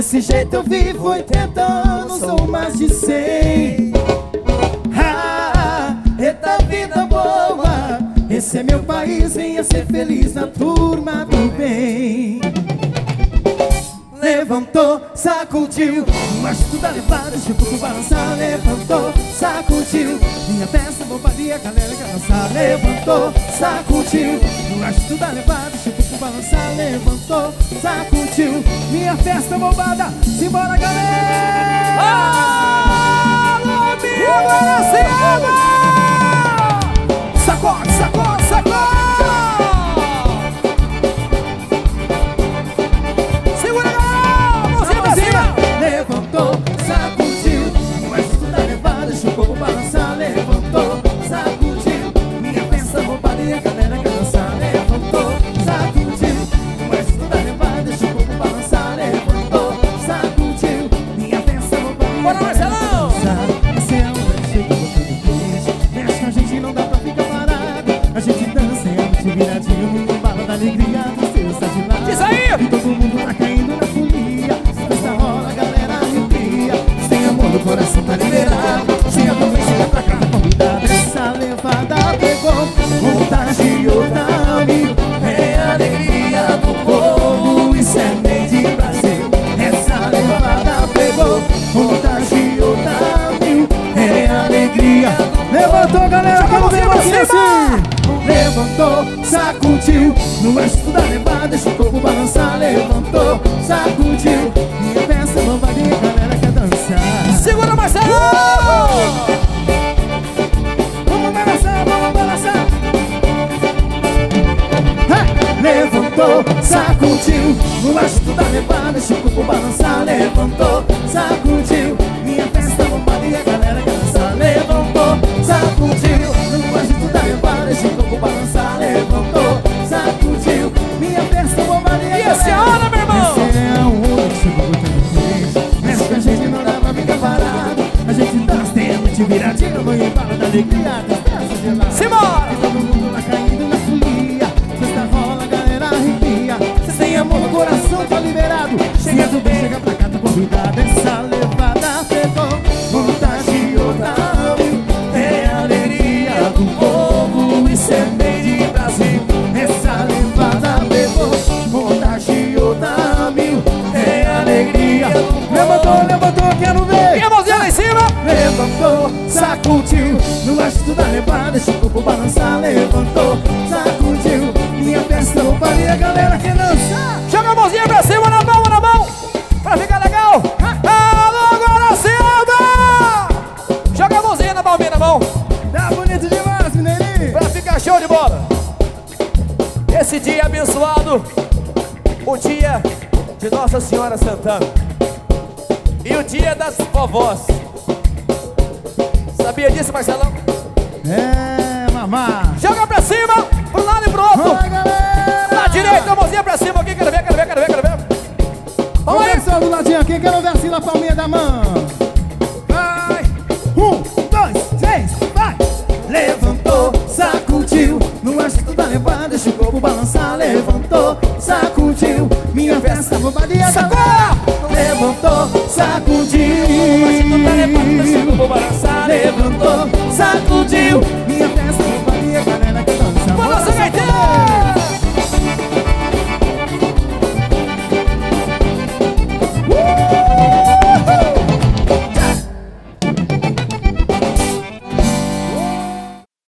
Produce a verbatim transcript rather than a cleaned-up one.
Desse jeito eu vivo oitenta anos ou mais de cem. Ah, eita vida boa, esse é meu país, venha ser feliz na turma do bem. Levantou, sacudiu, o astro da levada, tipo pro balançar. Levantou, sacudiu, minha peça bombadinha, a galera quer dançar. Levantou, sacudiu, o astro da levada, tipo pro balançar. Levantou, sacudiu, minha festa bombada. Simbora, galera! Alô, minha Guaraciaba! Sacode, sacode, sacode! Levantou, sacudiu, o astro da levada, chupou o balançar. Levantou, sacudiu, minha festa roubada e a galera quer dançar. Levantou, sacudiu, o astro da levada, chupou o balançar. Levantou, sacudiu, minha festa roubada e a galera quer dançar. Esse é o breche que eu vou tudo fez. Mexe com a gente, não dá pra ficar parado. A gente dança e é muito viradinho, mundo bala da alegria do seu está de lado. Diz aí! E todo mundo tá caindo na folia. Festa rola, a galera arrepia. Sem amor no coração tá liberado. Sem amor vem chega pra cá, convidado. Essa levada pegou, contagiou, tá amigo. É a alegria do povo, isso é meio de Brasil. Essa levada pegou, contagiou, tá amigo. É a alegria. Levantou, galera, vamos ver você assim. Levantou, sacudiu, no astro da levada, deixa o corpo balançar. Levantou, sacudiu, minha festa bombadinha, a galera quer dançar. Segura, Marcelo! Vamos balançar, vamos balançar. Hey! Levantou, sacudiu, no astro da levada, deixa o corpo balançar. Levantou, sacudiu, minha festa bombadinha, a galera quer dançar. Levantou, sacudiu, no astro da levada, deixa o corpo balançar. Levantou, sacudiu, minha festa bombadinha. E essa é a hora, meu irmão! Esse é o ouro que chegou botando três. Mexe que a gente não dá pra ficar parado. A gente dança, tem a noite viradinha, no embalo da alegria, desgraça de lá. Simbora! E todo mundo lá caindo na folia. Festa rola, a galera arrepia. Sem amor no coração tá liberado. Chega do bem, chega pra cá, tá convidado. Essa levada pegou, contagiou, tá viu? É a alegria do povo, isso é meio de Brasil. Essa levada pegou, contagiou, tá mil. É a alegria. Levantou, levantou, quero ver. E a mãozinha lá em cima! Levantou, sacudiu, no astro da levada, deixa o corpo balançar. Levantou, sacudiu, minha festa bombada e a galera quer dançar. Joga a mãozinha pra cima, na mão, na mão, pra ficar legal. Alô, Guaraciaba! Joga a mãozinha na palminha, na mão, Tá bonito demais, mineirinho. pra ficar show de bola. Esse dia abençoado, o dia de Nossa Senhora Santana e o dia das vovós. Sabia disso, Marcelão? É, mamá. Joga pra cima, pro lado e pro outro. Vai, galera. Na direita, a mãozinha pra cima aqui, quero ver, quero ver, quero ver, quero ver. Vamos Vamos aí. ver só do ladinho aqui, quero ver assim na palminha da mão. Vai. Um, dois, três, vai! Levantou, sacudiu, no astro da levada, deixa o corpo balançar. Levantou, sacudiu, minha festa bombadinha. Sacou! Levantou, sacudiu.